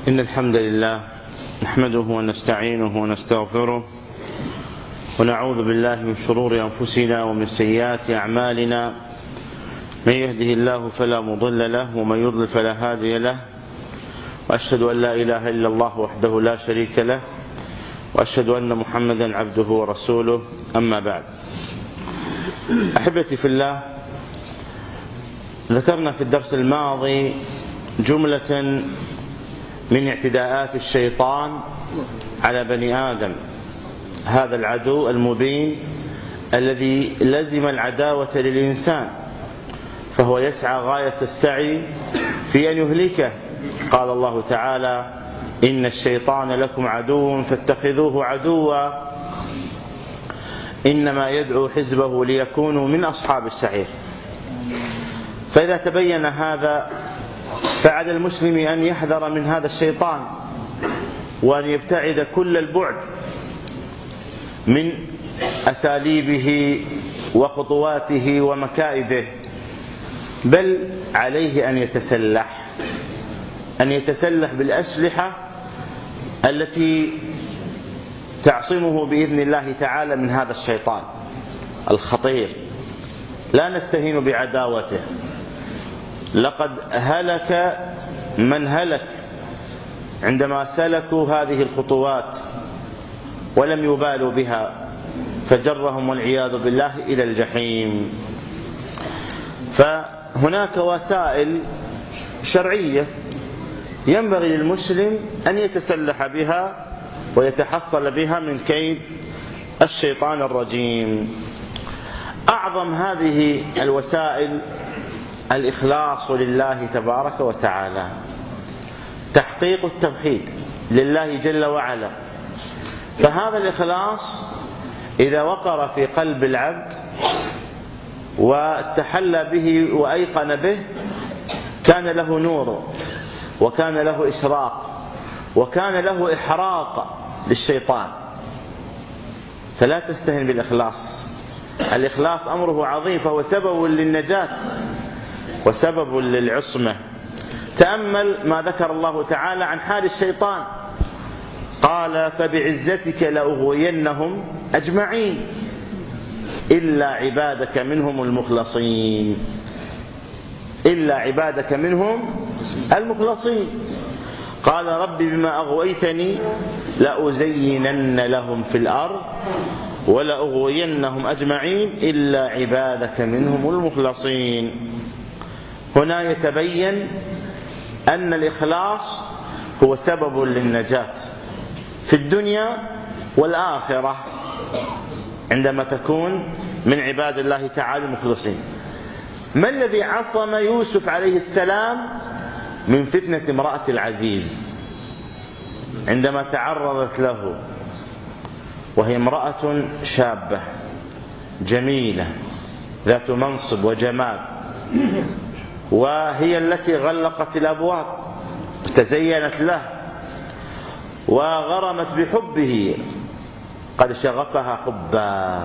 إن الحمد لله نحمده ونستعينه ونستغفره ونعوذ بالله من شرور أنفسنا ومن سيئات أعمالنا. من يهده الله فلا مضل له ومن يضلل فلا هادي له، وأشهد أن لا إله إلا الله وحده لا شريك له، وأشهد أن محمدا عبده ورسوله. أما بعد، أحبتي في الله، ذكرنا في الدرس الماضي جملة من اعتداءات الشيطان على بني آدم، هذا العدو المبين الذي لزم العداوة للإنسان، فهو يسعى غاية السعي في أن يهلكه. قال الله تعالى: إن الشيطان لكم عدو فاتخذوه عدوا إنما يدعو حزبه ليكونوا من أصحاب السعير. فإذا تبين هذا فعلى المسلم أن يحذر من هذا الشيطان، وأن يبتعد كل البعد من أساليبه وخطواته ومكائده، بل عليه أن يتسلح بالأسلحة التي تعصمه بإذن الله تعالى من هذا الشيطان الخطير. لا نستهين بعداوته. لقد هلك من هلك عندما سلكوا هذه الخطوات ولم يبالوا بها، فجرهم والعياذ بالله إلى الجحيم. فهناك وسائل شرعية ينبغي للمسلم أن يتسلح بها ويتحصل بها من كيد الشيطان الرجيم. أعظم هذه الوسائل الإخلاص لله تبارك وتعالى، تحقيق التوحيد لله جل وعلا. فهذا الإخلاص إذا وقر في قلب العبد وتحلى به وأيقن به، كان له نور، وكان له إشراق، وكان له إحراق للشيطان. فلا تستهن بالإخلاص. الإخلاص أمره عظيم، فهو سبب للنجاة وسبب للعصمة. تأمل ما ذكر الله تعالى عن حال الشيطان، قال: فبعزتك لأغوينهم أجمعين إلا عبادك منهم المخلصين. إلا عبادك منهم المخلصين. قال: رب بما أغويتني لأزينن لهم في الأرض ولأغوينهم أجمعين إلا عبادك منهم المخلصين. هنا يتبين أن الإخلاص هو سبب للنجاة في الدنيا والآخرة عندما تكون من عباد الله تعالى المخلصين. ما الذي عصم يوسف عليه السلام من فتنة امرأة العزيز عندما تعرضت له، وهي امرأة شابة جميلة ذات منصب وجمال، وهي التي غلقت الأبواب، تزينت له وغرمت بحبه، قد شغفها حبا،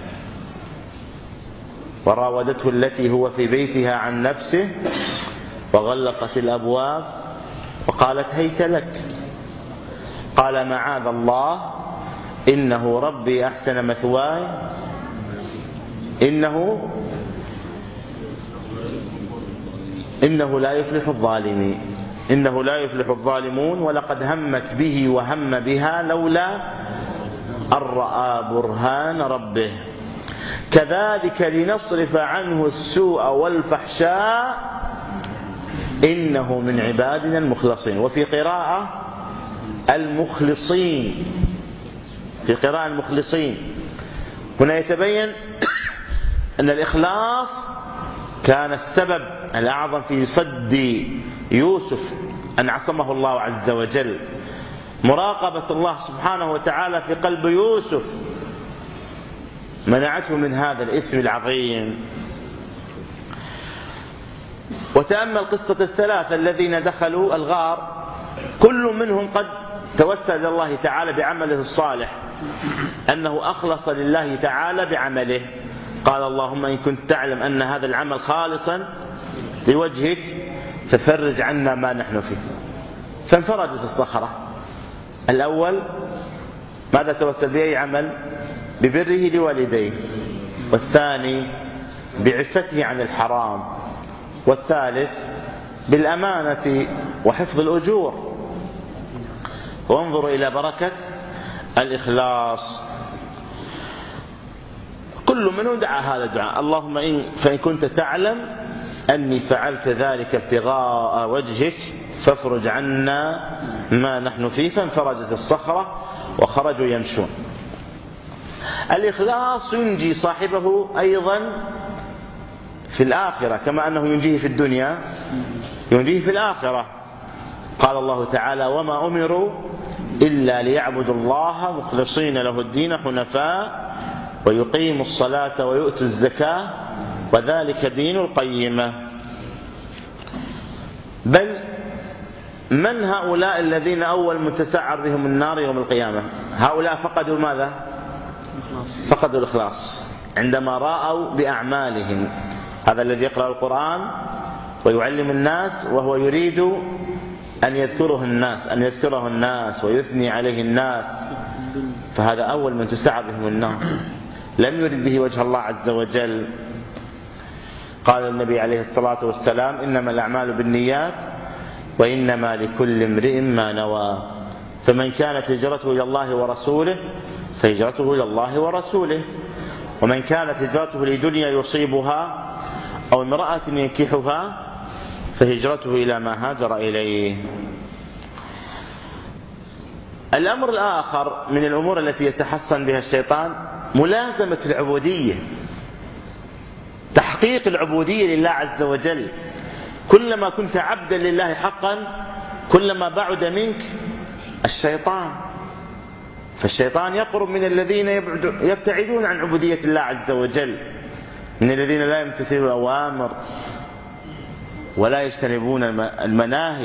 وراودته التي هو في بيتها عن نفسه، وغلقت الأبواب وقالت: هيت لك. قال: معاذ الله، إنه ربي أحسن مثواي إنه لا يفلح الظالمين. إنه لا يفلح الظالمون. ولقد همت به وهم بها لولا أن رأى برهان ربه كذلك لنصرف عنه السوء والفحشاء إنه من عبادنا المخلصين. وفي قراءة المخلصين، في قراءة المخلصين. هنا يتبين أن الإخلاص كان السبب الأعظم في صد يوسف، أن عصمه الله عز وجل. مراقبة الله سبحانه وتعالى في قلب يوسف منعته من هذا الإثم العظيم. وتأمل قصة الثلاثة الذين دخلوا الغار، كل منهم قد توسل إلى الله تعالى بعمله الصالح، أنه أخلص لله تعالى بعمله. قال: اللهم إن كنت تعلم أن هذا العمل خالصا لوجهك ففرج عنا ما نحن فيه. فانفرجت الصخرة. الأول ماذا توسل بأي عمل؟ ببره لوالديه، والثاني بعفته عن الحرام، والثالث بالأمانة وحفظ الأجور. وانظروا إلى بركة الإخلاص. كل منهم دعا هذا الدعاء: اللهم فإن كنت تعلم أني فعلت ذلك ابتغاء وجهك فافرج عنا ما نحن فيه. فانفرجت الصخرة وخرجوا يمشون. الإخلاص ينجي صاحبه أيضا في الآخرة، كما أنه ينجيه في الدنيا ينجيه في الآخرة. قال الله تعالى: وما أمروا إلا ليعبدوا الله مخلصين له الدين حنفاء ويقيموا الصلاة ويؤتوا الزكاة وذلك دين القيمة. بل من هؤلاء الذين أول من تسعر بهم النار يوم القيامة؟ هؤلاء فقدوا ماذا؟ فقدوا الإخلاص عندما رأوا بأعمالهم. هذا الذي يقرأ القرآن ويعلم الناس وهو يريد أن يذكره الناس ويثني عليه الناس، فهذا أول من تسعر بهم النار، لم يرد به وجه الله عز وجل. قال النبي عليه الصلاة والسلام: إنما الأعمال بالنيات وإنما لكل امرئ ما نوى. فمن كانت هجرته إلى الله ورسوله فهجرته إلى الله ورسوله، ومن كانت هجرته لدنيا يصيبها أو امرأة ينكحها فهجرته إلى ما هاجر إليه. الأمر الآخر من الأمور التي يتحصن بها الشيطان ملازمة العبودية، تحقيق العبودية لله عز وجل. كلما كنت عبدا لله حقا كلما بعد منك الشيطان، فالشيطان يقرب من الذين يبتعدون عن عبودية الله عز وجل، من الذين لا يمتثلون الأوامر ولا يجتنبون المناهي.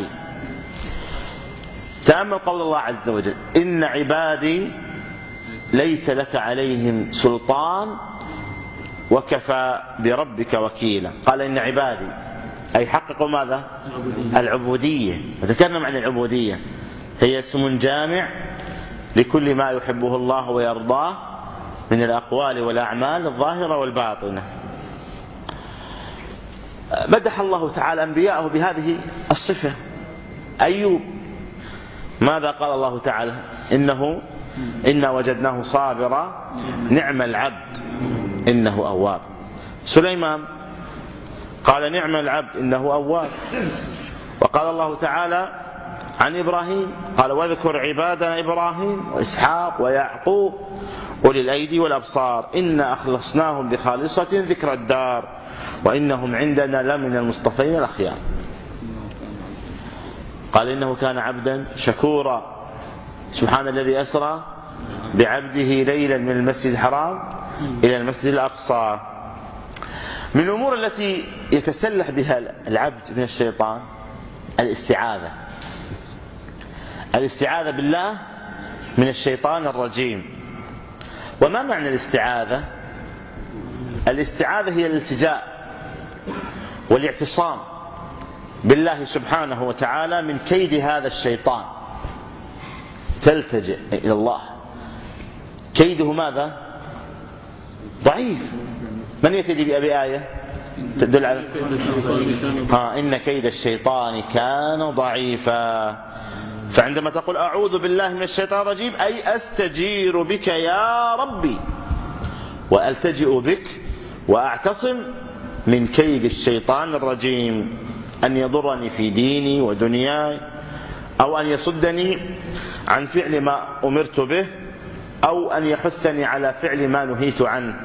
تأمل قول الله عز وجل: إن عبادي ليس لك عليهم سلطان وكفى بربك وكيلا. قال إن عبادي، أي حققوا ماذا؟ العبودية. وتكلم عن العبودية، هي اسم جامع لكل ما يحبه الله ويرضاه من الأقوال والأعمال الظاهرة والباطنة. مدح الله تعالى أنبياءه بهذه الصفة. أيوب ماذا قال الله تعالى؟ إنا وجدناه صابرا نعم العبد إنه أواب. سليمان قال نعم العبد إنه أواب. وقال الله تعالى عن إبراهيم قال: واذكر عبادنا إبراهيم وإسحاق ويعقوب أولي الأيدي والأبصار إنا أخلصناهم بخالصة ذكر الدار وإنهم عندنا لمن المصطفين الأخيار. قال إنه كان عبدا شكورا. سبحان الذي أسرى بعبده ليلا من المسجد الحرام إلى المسجد الأقصى. من الأمور التي يتسلح بها العبد من الشيطان الاستعاذة بالله من الشيطان الرجيم. وما معنى الاستعاذة؟ الاستعاذة هي الالتجاء والاعتصام بالله سبحانه وتعالى من كيد هذا الشيطان. تلتجئ إلى الله. كيده ماذا؟ ضعيف. من يتدي بآية تدل على إن كيد الشيطان كان ضعيفا. فعندما تقول أعوذ بالله من الشيطان الرجيم أي أستجير بك يا ربي، وألتجئ بك وأعتصم من كيد الشيطان الرجيم، أن يضرني في ديني ودنياي، أو أن يصدني عن فعل ما أمرت به، أو أن يحثني على فعل ما نهيت عنه.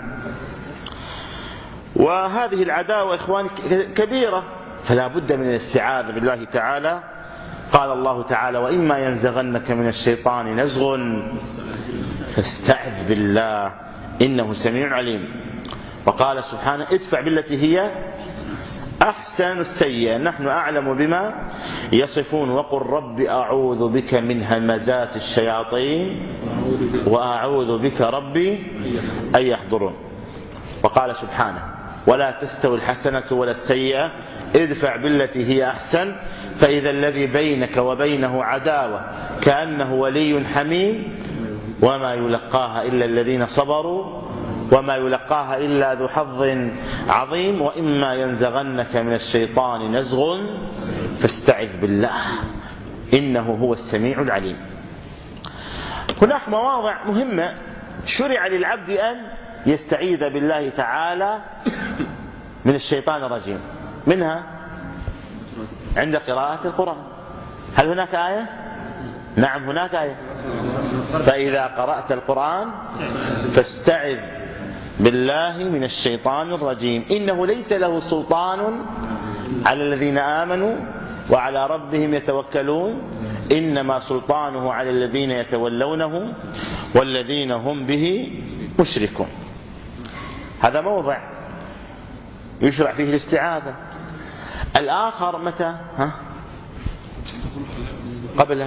وهذه العداوة إخواني كبيرة، فلا بد من الاستعاذة بالله تعالى. قال الله تعالى: وإما ينزغنك من الشيطان نزغ فاستعذ بالله إنه سميع عليم. وقال سبحانه: ادفع بالتي هي أحسن السيئة نحن أعلم بما يصفون وقل رب أعوذ بك من همزات الشياطين وأعوذ بك ربي أن يحضرون. وقال سبحانه: ولا تستوي الحسنة ولا السيئة ادفع بالتي هي أحسن فإذا الذي بينك وبينه عداوة كأنه ولي حميم وما يلقاها إلا الذين صبروا وما يلقاها إلا ذو حظ عظيم وإما ينزغنك من الشيطان نزغ فاستعذ بالله إنه هو السميع العليم. هناك مواضع مهمة شرع للعبد أن يستعيذ بالله تعالى من الشيطان الرجيم، منها عند قراءة القرآن. هل هناك آية؟ نعم هناك آية: فإذا قرأت القرآن فاستعذ بالله من الشيطان الرجيم إنه ليس له سلطان على الذين آمنوا وعلى ربهم يتوكلون إنما سلطانه على الذين يتولونه والذين هم به مشركون. هذا موضع يشرع فيه الاستعاذة. الآخر متى؟ قبل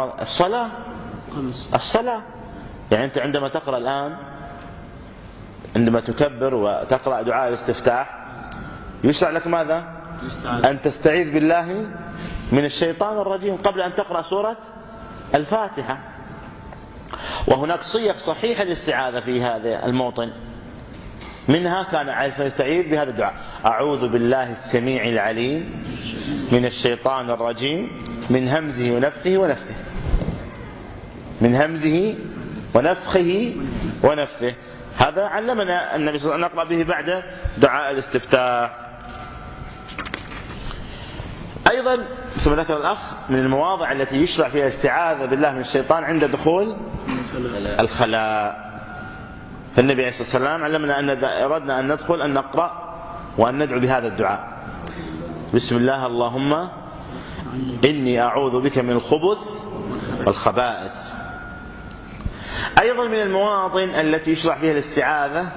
الصلاة. يعني أنت عندما تقرأ الآن، عندما تكبر وتقرأ دعاء الاستفتاح يشرع لك ماذا؟ أن تستعيذ بالله من الشيطان الرجيم قبل أن تقرأ سورة الفاتحة. وهناك صيغ صحيحة للاستعاذة في هذا الموطن، منها كان عايز يستعيذ بهذا الدعاء: أعوذ بالله السميع العليم من الشيطان الرجيم من همزه ونفخه ونفثه، من همزه ونفخه ونفثه. هذا علمنا النبي صلى الله عليه وسلم نقرأ به بعد دعاء الاستفتاح. أيضا ثم ذكر الأخ من المواضع التي يشرع فيها الاستعاذة بالله من الشيطان عند دخول الخلاء. فالنبي عليه الصلاة والسلام علمنا أن إذا أردنا أن ندخل أن نقرأ وأن ندعو بهذا الدعاء: بسم الله اللهم إني أعوذ بك من الخبث والخبائث. أيضا من المواطن التي يشرع فيها الاستعاذة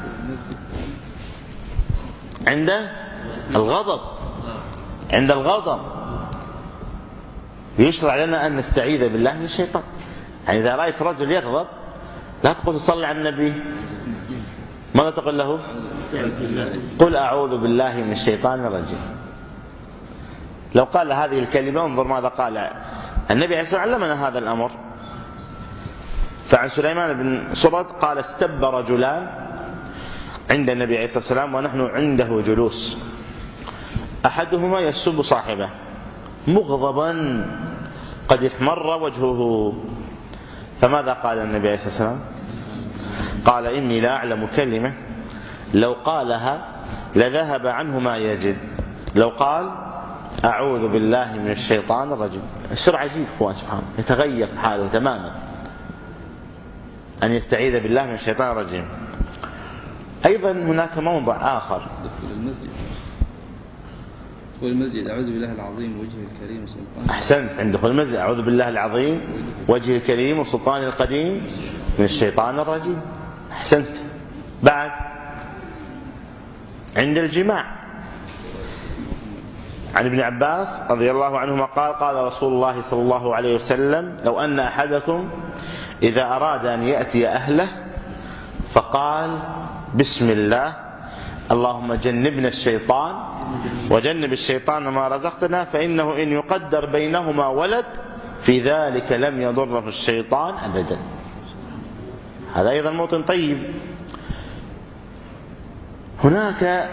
عند الغضب. عند الغضب يشرع لنا أن نستعيذ بالله من الشيطان. يعني إذا رأيت رجل يغضب لا تقول صلي على النبي، ماذا تقول له؟ قل أعوذ بالله من الشيطان الرجيم. لو قال هذه الكلمة انظر ماذا قال النبي عليه الصلاة والسلام، علمنا هذا الأمر. فعن سليمان بن صرد قال: استب رجلان عند النبي عليه الصلاة والسلام ونحن عنده جلوس، أحدهما يسب صاحبه مغضبا قد احمر وجهه، فماذا قال النبي عليه الصلاة والسلام؟ قال: إني لا أعلم كلمة لو قالها لذهب عنه ما يجد. لو قال أعوذ بالله من الشيطان الرجيم، الشرع عجيب اخوان سبحانه، يتغير حاله تماما أن يستعيذ بالله من الشيطان الرجيم. أيضا هناك موضع آخر: والمسجد أعوذ بالله العظيم وجهه الكريم وسلطانه. أحسنت، عند دخول المسجد أعوذ بالله العظيم وجهه الكريم وسلطانه القديم من الشيطان الرجيم. أحسنت. بعد عند الجماع عن ابن عباس رضي الله عنهما قال: قال رسول الله صلى الله عليه وسلم: لو أن أحدكم إذا أراد أن يأتي أهله فقال بسم الله اللهم جنبنا الشيطان وجنب الشيطان ما رزقتنا فإنه إن يقدر بينهما ولد في ذلك لم يضره الشيطان أبدا. هذا أيضا موطن طيب. هناك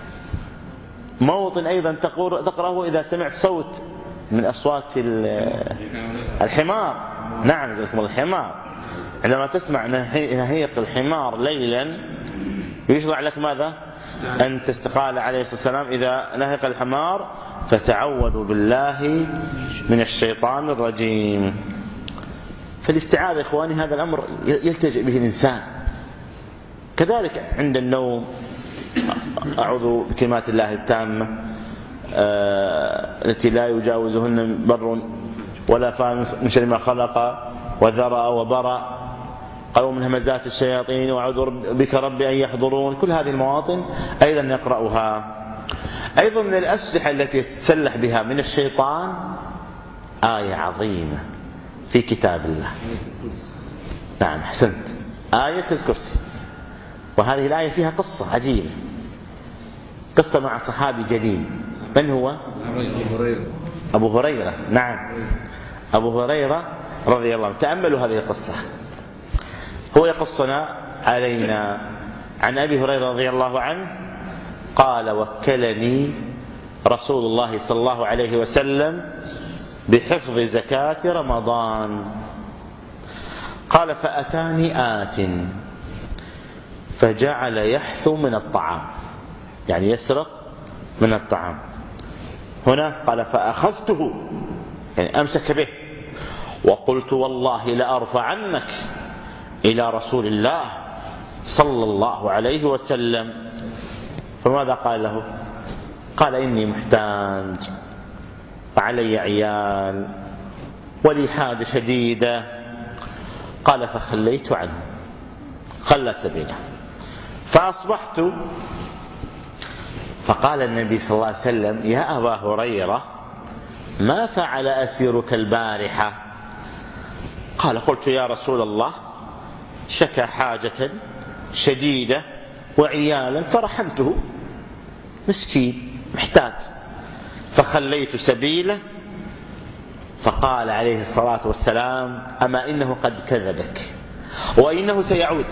موطن أيضا تقرأه إذا سمعت صوت من أصوات الحمار. نعم جزاكم الله. الحمار عندما تسمع نهيق الحمار ليلا يشرع لك ماذا؟ أن تستقال عليه الصلاة والسلام إذا نهق الحمار فتعوذ بالله من الشيطان الرجيم. فالاستعاذة إخواني هذا الأمر يلتجئ به الإنسان. كذلك عند النوم أعوذ بكلمات الله التامة التي لا يجاوزهن بر ولا فاعل من شر ما خلق وذرأ وبرأ، قالوا من همزات الشياطين وأعوذ بك ربي أن يحضرون. كل هذه المواطن أيضا يقرأها. أيضا من الأسلحة التي يتسلح بها من الشيطان آية عظيمة في كتاب الله. نعم أحسنت، آية الكرسي. وهذه الآية فيها قصة عجيبة. قصة مع صحابي جليل. من هو؟ أبو هريرة. نعم، أبو هريرة رضي الله عنه. تأملوا هذه القصة. هو يقصنا علينا عن أبي هريرة رضي الله عنه قال: وكلني رسول الله صلى الله عليه وسلم بحفظ زكاة رمضان. قال: فأتاني آت فجعل يحثو من الطعام، يعني يسرق من الطعام. هنا قال: فأخذته، يعني أمسك به، وقلت: والله لأرفعنك إلى رسول الله صلى الله عليه وسلم. فماذا قال له؟ قال: إني محتاج وعلي عيال ولي حاجة شديدة. قال: فخليت عنه، خلى سبيله. فأصبحت فقال النبي صلى الله عليه وسلم: يا أبا هريرة، ما فعل أسيرك البارحة؟ قال: قلت: يا رسول الله، شكى حاجة شديدة وعيالا فرحمته، مسكين محتاج، فخليت سبيله. فقال عليه الصلاة والسلام: أما إنه قد كذبك وإنه سيعود،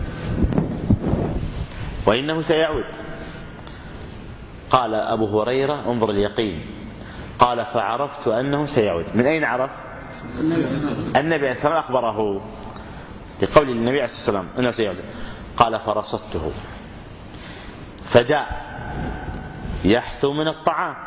وإنه سيعود. قال أبو هريرة: انظر اليقين. قال: فعرفت أنه سيعود. من أين عرف؟ النبي عليه السلام أخبره لقول النبي عليه السلام أنه سيعود. قال: فرصدته فجاء يحثو من الطعام،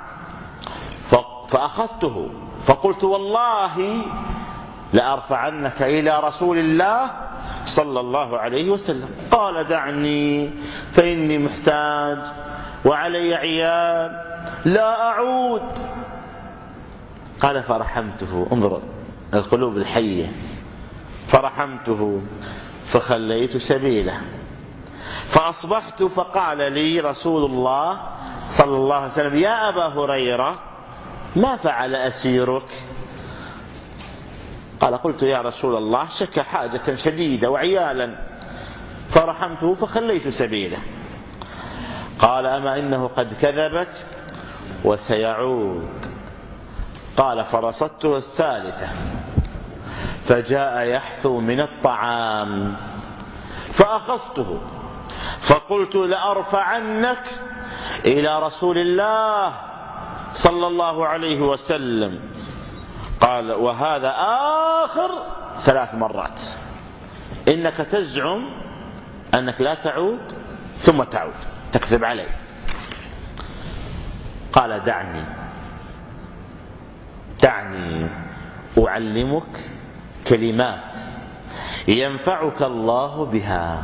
فأخذته فقلت: والله لأرفعنك إلى رسول الله صلى الله عليه وسلم. قال: دعني فإني محتاج وعلي عيال لا أعود. قال: فرحمته. انظر القلوب الحية. فرحمته فخليت سبيله. فأصبحت فقال لي رسول الله صلى الله عليه وسلم: يا أبا هريرة، ما فعل أسيرك؟ قال: قلت: يا رسول الله، شكى حاجة شديدة وعيالا فرحمته فخليت سبيله. قال: أما إنه قد كذبك وسيعود. قال: فرصدته الثالثة فجاء يحثو من الطعام، فأخذته فقلت: لأرفعنك إلى رسول الله صلى الله عليه وسلم. قال: وهذا آخر 3 مرات. إنك تزعم أنك لا تعود ثم تعود، تكذب علي. قال: دعني أعلمك كلمات ينفعك الله بها.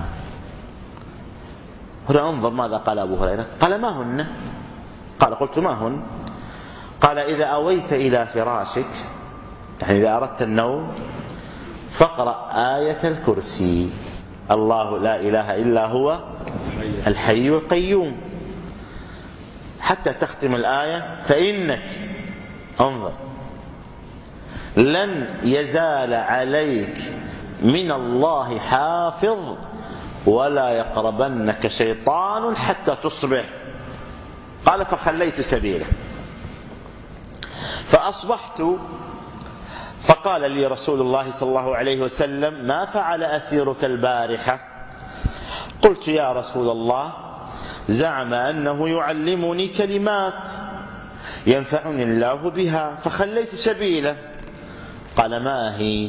هنا انظر ماذا قال أبو هريرة. قال: ما هن؟ قال: قلت: ما هن؟ قال: إذا أويت إلى فراشك، يعني إذا أردت النوم، فاقرأ آية الكرسي: الله لا إله إلا هو الحي القيوم، حتى تختم الآية. فإنك، انظر، لن يزال عليك من الله حافظ ولا يقربنك شيطان حتى تصبح. قال: فخليت سبيله. فأصبحت فقال لي رسول الله صلى الله عليه وسلم: ما فعل أسيرك البارحة؟ قلت: يا رسول الله، زعم أنه يعلمني كلمات ينفعني الله بها فخليت سبيله. قال: ما هي؟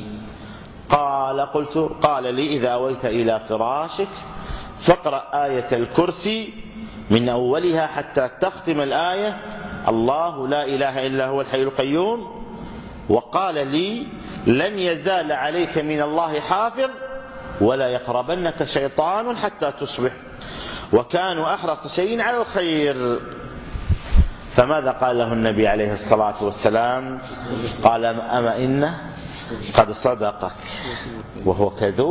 قال لي: إذا أويت إلى فراشك فاقرأ آية الكرسي من أولها حتى تختم الآية: الله لا إله إلا هو الحي القيوم. وقال لي: لن يزال عليك من الله حافظ ولا يقربنك شيطان حتى تصبح. وكانوا أحرص شيء على الخير. فماذا قال له النبي عليه الصلاة والسلام؟ قال: أما إنه قد صدقك وهو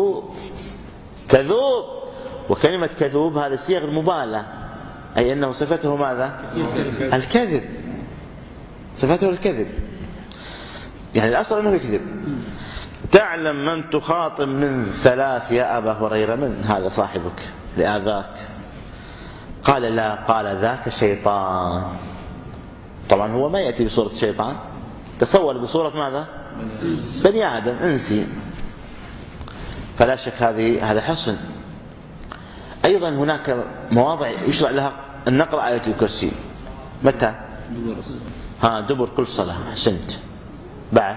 كذوب. وكلمة كذوب هذا صيغ المبالغة، أي أنه صفته ماذا؟ الكذب، صفته الكذب، يعني الأصل أنه يكذب. تعلم من تخاطب من 3 يا أبا هريرة؟ من هذا صاحبك لآذاك. قال لا، قال ذاك شيطان. طبعا هو ما يأتي بصورة شيطان، تصور بصورة ماذا؟ بني آدم إنسي. فلا شك هذا حسن. أيضا هناك مواضع يشرع لها أن نقرأ آية الكرسي. متى؟ دبر كل صلاة. أحسنت. بعد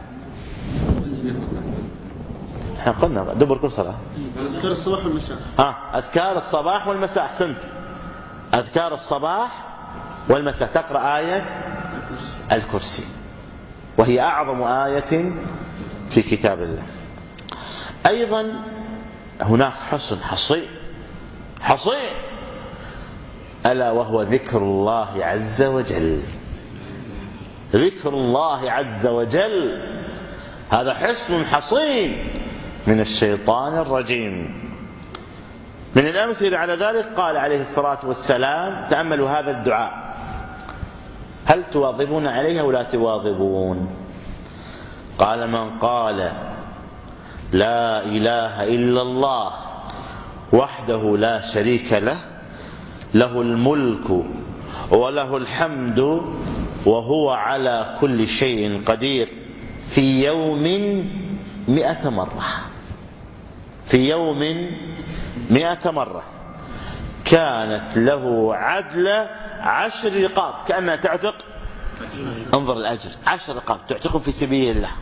احنا قلنا دبر كل صلاة. أذكار الصباح والمساء. أذكار الصباح والمساء. أحسنت. أذكار الصباح والمساء تقرأ آية الكرسي، وهي أعظم آية في كتاب الله. أيضا هناك حسن حصين ألا وهو ذكر الله عز وجل. ذكر الله عز وجل هذا حصن حصين من الشيطان الرجيم. من الأمثلة على ذلك قال عليه الصلاة والسلام: تأملوا هذا الدعاء، هل تواظبون عليه أو لا تواظبون؟ قال: من قال لا إله إلا الله وحده لا شريك له، له الملك وله الحمد وهو على كل شيء قدير، في يوم 100 مرة، في يوم 100 مرة، كانت له عدل 10 رقاب، كأنها تعتق. انظر الأجر، 10 رقاب تعتقهم في سبيل الله،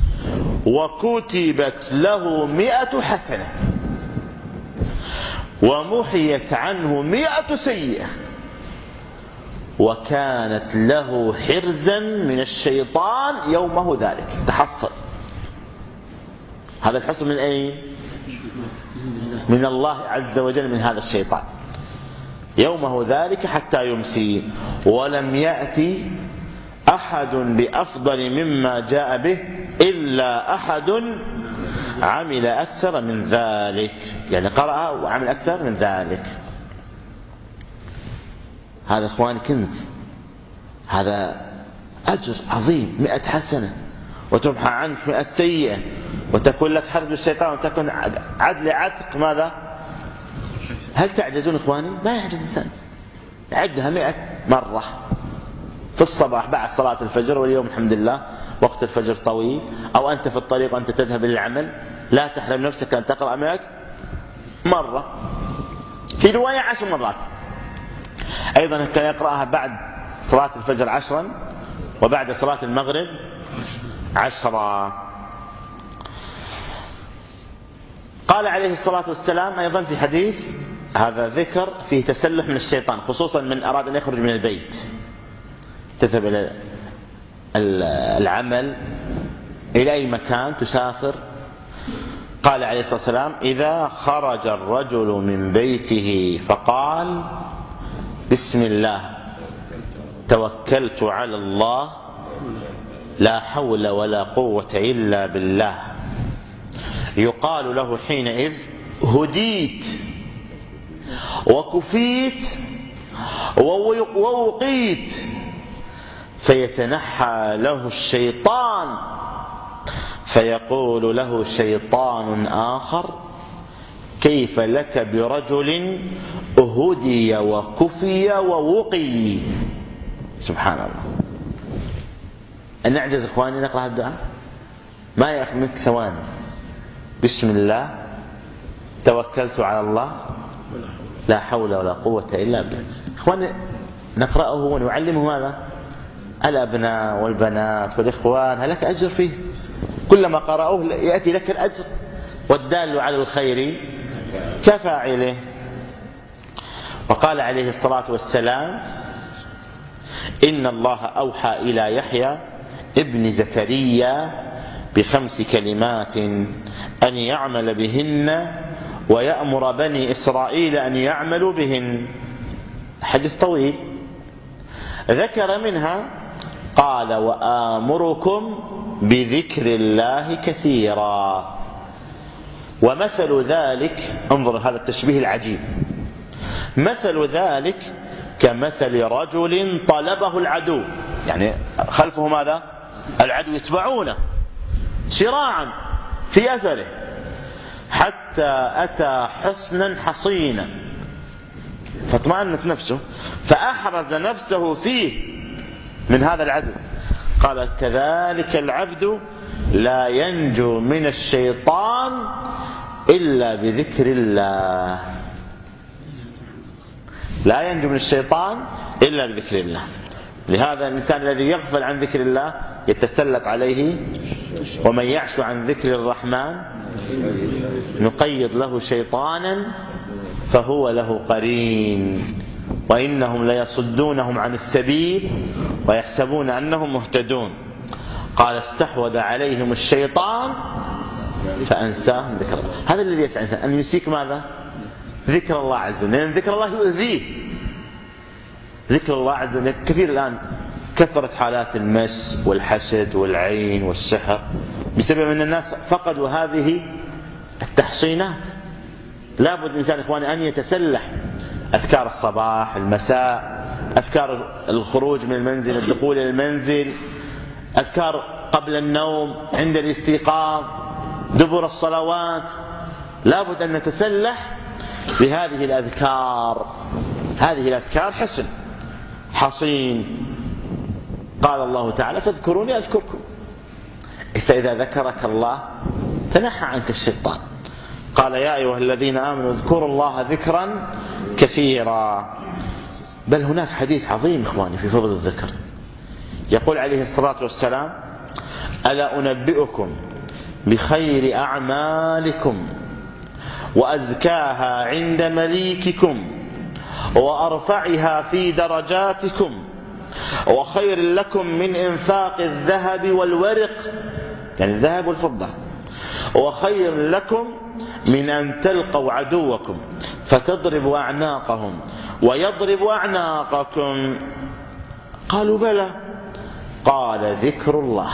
وكتبت له 100 حسنة، ومحيت عنه 100 سيئة، وكانت له حرزا من الشيطان يومه ذلك. تحصل هذا الحصن من أين؟ من الله عز وجل، من هذا الشيطان يومه ذلك حتى يمسي. ولم يأتي أحد بأفضل مما جاء به إلا أحد عمل أكثر من ذلك، يعني قرأ وعمل أكثر من ذلك. هذا إخواني كنز، هذا أجر عظيم. 100 حسنة وتمحى عنك 100 سيئة، وتكون لك حرب الشيطان، وتكون عدل عتق ماذا؟ هل تعجزون إخواني؟ ما يعجز الإنسان. عدها 100 مرة في الصباح بعد صلاة الفجر، واليوم الحمد لله وقت الفجر طويل، أو أنت في الطريق وأنت تذهب للعمل، لا تحرم نفسك أن تقرأ 100 مرة، في رواية 10 مرات. أيضا كان يقرأها بعد صلاة الفجر 10، وبعد صلاة المغرب 10. قال عليه الصلاة والسلام أيضا في حديث: هذا ذكر فيه تسلح من الشيطان، خصوصا من أراد أن يخرج من البيت، تذهب إلى العمل، إلى أي مكان تسافر. قال عليه الصلاة والسلام: إذا خرج الرجل من بيته فقال: بسم الله توكلت على الله لا حول ولا قوة إلا بالله، يقال له حينئذ: هديت وكفيت ووقيت، فيتنحى له الشيطان، فيقول له شيطان آخر: كيف لك برجل هدي وكفي ووقي؟ سبحان الله. أن نعجز إخواني نقرأ هذا الدعاء؟ ما يأخذ منك ثواني. بسم الله توكلت على الله لا حول ولا قوة إلا بالله. إخواني نقرأه ونعلمه ماذا؟ الأبناء والبنات والإخوان، هل لك أجر فيه؟ كلما قرأوه يأتي لك الأجر، والدال على الخير كفاعله. وقال عليه الصلاة والسلام: إن الله أوحى إلى يحيى ابن زكريا ب5 كلمات أن يعمل بهن ويأمر بني إسرائيل أن يعملوا بهن. حديث طويل، ذكر منها قال: وآمركم بذكر الله كثيرا. ومثل ذلك، انظر هذا التشبيه العجيب، مثل ذلك كمثل رجل طلبه العدو، يعني خلفه ماذا؟ العدو يتبعونه سراعا في أثره، حتى أتى حصنا حصينا فاطمأنت نفسه فأحرز نفسه فيه من هذا العدو. قال كذلك العبد لا ينجو من الشيطان إلا بذكر الله. لا ينجو من الشيطان إلا بذكر الله. لهذا الإنسان الذي يغفل عن ذكر الله يتسلط عليه. ومن يعش عن ذكر الرحمن نقيض له شيطانا فهو له قرين وإنهم ليصدونهم عن السبيل ويحسبون أنهم مهتدون. قال استحوذ عليهم الشيطان فأنساهم ذكر الله. هذا الذي يسعى الإنسان أن ينسيك ماذا؟ ذكر الله عز وجل، لأن ذكر الله يؤذيه. ذكر الله عز وجل كثير الآن كثرت حالات المس والحسد والعين والسحر بسبب أن الناس فقدوا هذه التحصينات. لابد الإنسان إخواني أن يتسلح أذكار الصباح المساء، أذكار الخروج من المنزل الدخول إلى المنزل، أذكار قبل النوم عند الاستيقاظ دبر الصلوات. لابد أن نتسلح بهذه الأذكار. هذه الأذكار حصن حصين. قال الله تعالى فاذكروني أذكركم. فإذا ذكرك الله تنحى عنك الشيطان. قال يا أيها الذين آمنوا اذكروا الله ذكرا كثيرا. بل هناك حديث عظيم إخواني في فضل الذكر. يقول عليه الصلاة والسلام ألا أنبئكم بخير أعمالكم وأزكاها عند مليككم وأرفعها في درجاتكم وخير لكم من إنفاق الذهب والورق، يعني الذهب والفضة، وخير لكم من أن تلقوا عدوكم فتضربوا أعناقهم ويضرب أعناقكم. قالوا بلى. قال ذكر الله.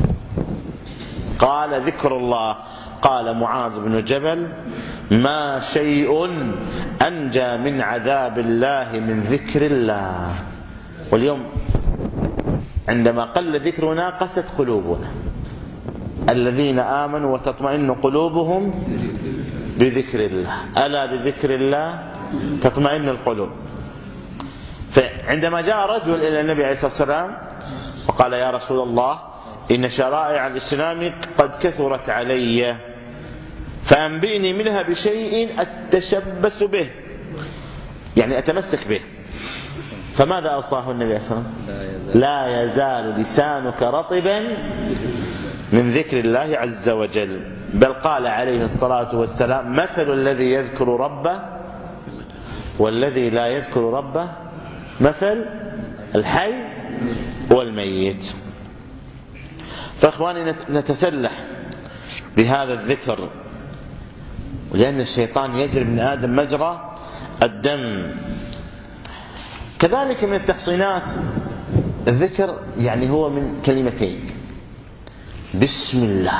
قال ذكر الله. قال معاذ بن جبل ما شيء أنجى من عذاب الله من ذكر الله. واليوم عندما قل ذكرنا قست قلوبنا. الذين آمنوا وتطمئن قلوبهم بذكر الله. ألا بذكر الله تطمئن القلوب. فعندما جاء رجل إلى النبي عليه الصلاة والسلام وقال يا رسول الله إن شرائع الإسلام قد كثرت علي فأنبئني منها بشيء أتشبث به، يعني أتمسك به. فماذا أوصاه النبي صلى الله عليه وسلم؟ لا يزال لسانك رطبا من ذكر الله عز وجل. بل قال عليه الصلاة والسلام مثل الذي يذكر ربه والذي لا يذكر ربه مثل الحي والميت. فإخواني نتسلح بهذا الذكر، لأن الشيطان يجري من آدم مجرى الدم. كذلك من التحصينات الذكر، يعني هو من كلمتين بسم الله.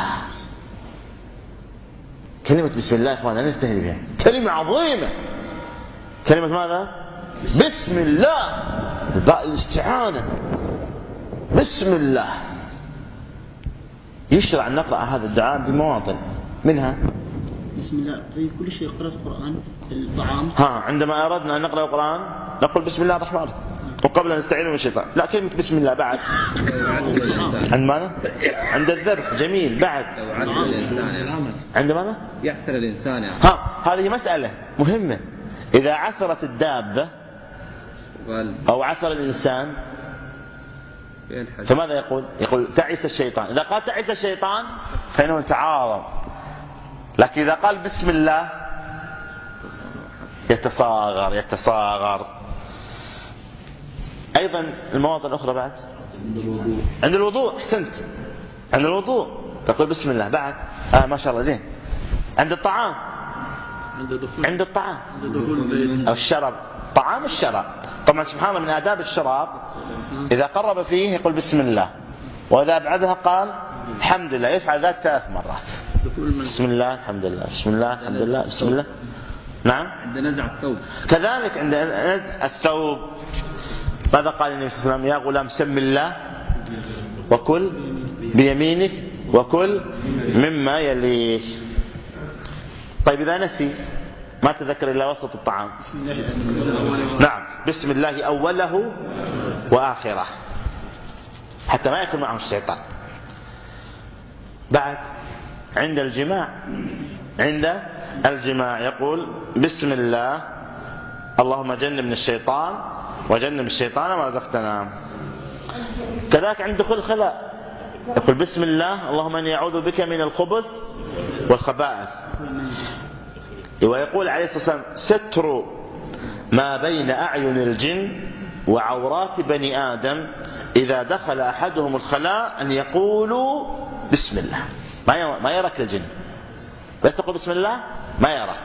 كلمة بسم الله يا إخواني لا نستهل بها، كلمة عظيمة. كلمة ماذا؟ بسم الله، باء الاستعانة. بسم الله. يشرع أن نقرأ هذا الدعاء بمواطن منها بسم الله في كل شيء. قرأت القرآن الطعام. عندما أردنا أن نقرأ القرآن نقول بسم الله الرحمن الرحيم وقبل أن نستعين من الشيطان. لا، كلمة بسم الله بعد عند ماذا؟ عند الذبح. جميل. بعد عند ماذا؟ يعثر الإنسان يعني. هذه مسألة مهمة. إذا عثرت الدابة أو عثر الإنسان فماذا يقول؟ يقول تعس الشيطان. إذا قال تعس الشيطان فإنه تعاظم. لكن إذا قال بسم الله يتصاغر. أيضا المواطن الأخرى بعد عند الوضوء. أحسنت. عند الوضوء تقول بسم الله. بعد ما شاء الله زين. عند الطعام. عند الطعام أو الشراب. طعام الشراب. طبعا سبحان الله من آداب الشراب إذا قرب فيه يقول بسم الله، وإذا أبعدها قال الحمد لله. يفعل ذلك 3 مرات. بسم الله الحمد لله بسم الله الحمد لله بسم الله. نعم. عند نزع الثوب كذلك. عند نزع الثوب ماذا قال النبي صلى الله عليه وسلم؟ يا غلام سم الله وكل بيمينك وكل مما يليك. طيب إذا نسي ما تذكر إلا وسط الطعام. نعم، بسم الله أوله وآخره، حتى ما يكون معه الشيطان. بعد عند الجماع يقول بسم الله اللهم جنبنا الشيطان وجنب الشيطان ما رزقتنا. كذلك عند دخول الخلاء يقول بسم الله اللهم إني أعوذ بك من الخبث والخبائث. ويقول عليه الصلاة والسلام ستر ما بين أعين الجن وعورات بني آدم إذا دخل أحدهم الخلاء أن يقولوا بسم الله. ما يراك الجن، بس تقول بسم الله ما يراك.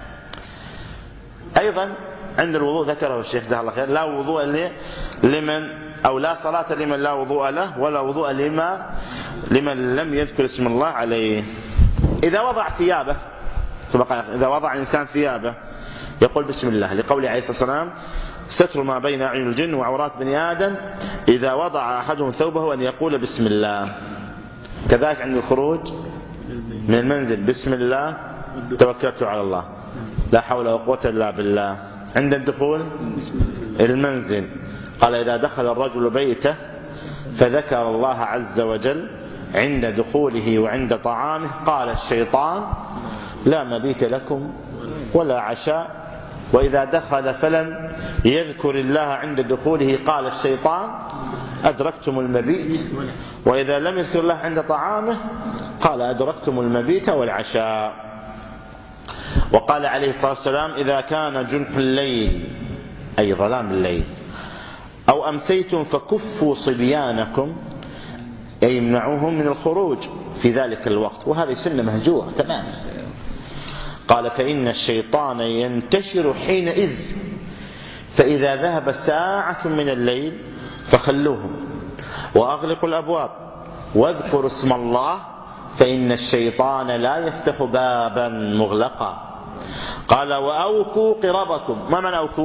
أيضا عند الوضوء ذكره الشيخ جزاه الله خير لا وضوء لمن أو لا صلاة لمن لا وضوء له، ولا وضوء لمن لم يذكر اسم الله عليه. إذا وضع ثيابه، إذا وضع الإنسان ثيابه يقول بسم الله، لقوله عليه الصلاة والسلام ستر ما بين أعين الجن وعورات بني آدم إذا وضع أحدهم ثوبه أن يقول بسم الله. كذلك عند الخروج من المنزل بسم الله توكلت على الله لا حول ولا قوة إلا بالله. عند الدخول المنزل قال إذا دخل الرجل بيته فذكر الله عز وجل عند دخوله وعند طعامه قال الشيطان لا مبيت لكم ولا عشاء. وإذا دخل فلم يذكر الله عند دخوله قال الشيطان أدركتم المبيت. وإذا لم يذكر الله عند طعامه قال أدركتم المبيت والعشاء. وقال عليه الصلاة والسلام إذا كان جنح الليل أي ظلام الليل أو أمسيتم فكفوا صبيانكم أي يمنعوهم من الخروج في ذلك الوقت، وهذه سنة مهجورة تماما. قال فإن الشيطان ينتشر حينئذ فإذا ذهب ساعة من الليل فخلوهم وأغلقوا الأبواب واذكروا اسم الله فإن الشيطان لا يفتح بابا مغلقا. قال وأوكوا قربكم. ما معنى أوكوا؟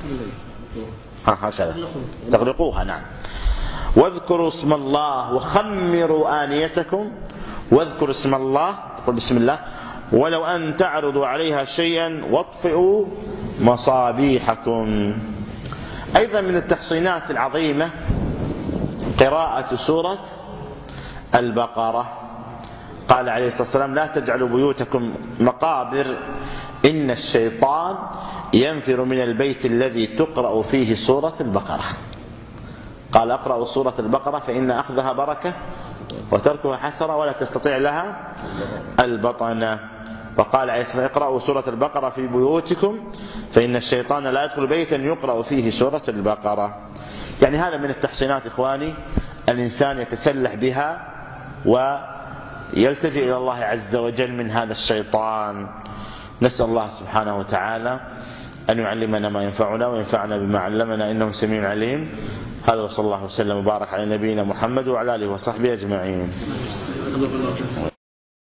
هكذا تغلقوها. نعم. واذكروا اسم الله وخمروا آنيتكم واذكروا اسم الله تقول بسم الله ولو أن تعرضوا عليها شيئا واطفئوا مصابيحكم. أيضا من التحصينات العظيمة قراءة سورة البقرة. قال عليه الصلاة والسلام لا تجعلوا بيوتكم مقابر إن الشيطان ينفر من البيت الذي تقرأ فيه سورة البقرة. قال اقرأوا سورة البقرة فإن أخذها بركة وتركها حسرة ولا تستطيع لها البطنة. وقال عليه الصلاة والسلام اقرأوا سورة البقرة في بيوتكم فإن الشيطان لا يدخل بيتا يقرأ فيه سورة البقرة. يعني هذا من التحصينات إخواني الإنسان يتسلح بها ويلتجئ إلى الله عز وجل من هذا الشيطان. نسأل الله سبحانه وتعالى أن يعلمنا ما ينفعنا وينفعنا بما علمنا إنه سميع عليم. هذا وصلى الله وسلم وبارك على نبينا محمد وعلى آله وصحبه أجمعين.